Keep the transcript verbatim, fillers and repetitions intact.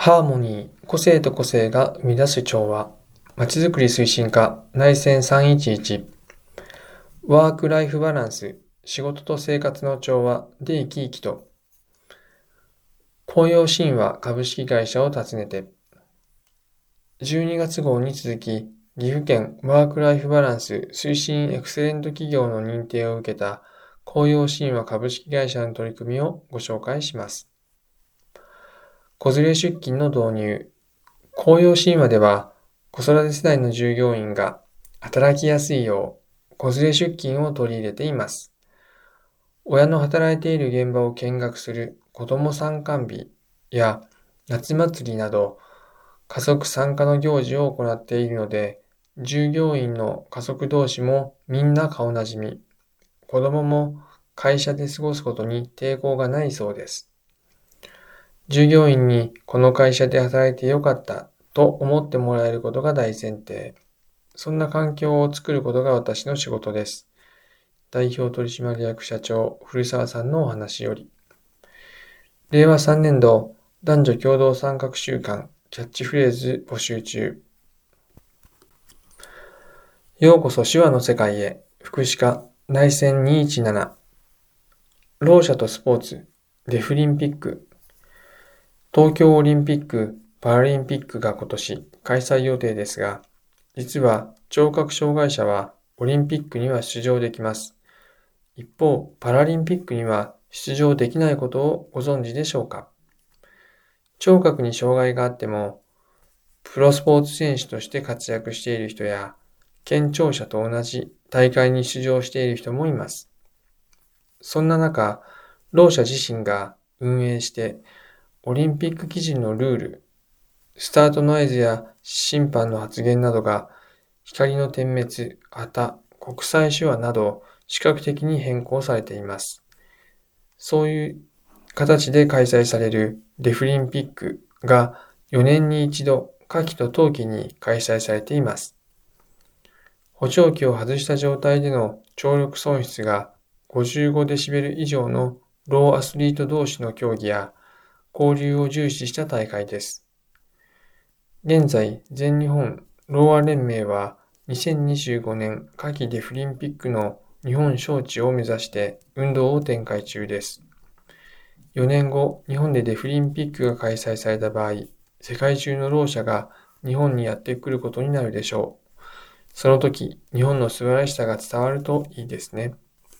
ハーモニー、個性と個性が生み出す調和。まちづくり推進課、内戦さんいちいち。ワークライフバランス、仕事と生活の調和で生き生きと。紅葉神話株式会社を訪ねて。じゅうにがつ号に続き、岐阜県ワークライフバランス推進エクセレント企業の認定を受けた紅葉神話株式会社の取り組みをご紹介します。子連れ出勤の導入。紅葉神話では、子育て世代の従業員が働きやすいよう、子連れ出勤を取り入れています。親の働いている現場を見学する子ども参観日や夏祭りなど、家族参加の行事を行っているので、従業員の家族同士もみんな顔なじみ、子どもも会社で過ごすことに抵抗がないそうです。従業員にこの会社で働いてよかったと思ってもらえることが大前提。そんな環境を作ることが私の仕事です。代表取締役社長古澤さんのお話より。れいわさんねん度男女共同参画週間キャッチフレーズ募集中。ようこそ手話の世界へ。福祉課内戦にいちなな。ろう者とスポーツデフリンピック。東京オリンピック・パラリンピックが今年開催予定ですが、実は聴覚障害者はオリンピックには出場できます。一方、パラリンピックには出場できないことをご存知でしょうか。聴覚に障害があっても、プロスポーツ選手として活躍している人や、健聴者と同じ大会に出場している人もいます。そんな中、ろう者自身が運営して、オリンピック基準のルール、スタートノイズや審判の発言などが光の点滅、旗、国際手話など視覚的に変更されています。そういう形で開催されるデフリンピックがよねんに一度夏季と冬季に開催されています。補聴器を外した状態での聴力損失がごじゅうごデシベル以上のローアスリート同士の競技や交流を重視した大会です。現在、全日本ろうあ連盟はにせんにじゅうごねん夏季デフリンピックの日本招致を目指して運動を展開中です。よねんご、日本でデフリンピックが開催された場合、世界中のろう者が日本にやってくることになるでしょう。その時、日本の素晴らしさが伝わるといいですね。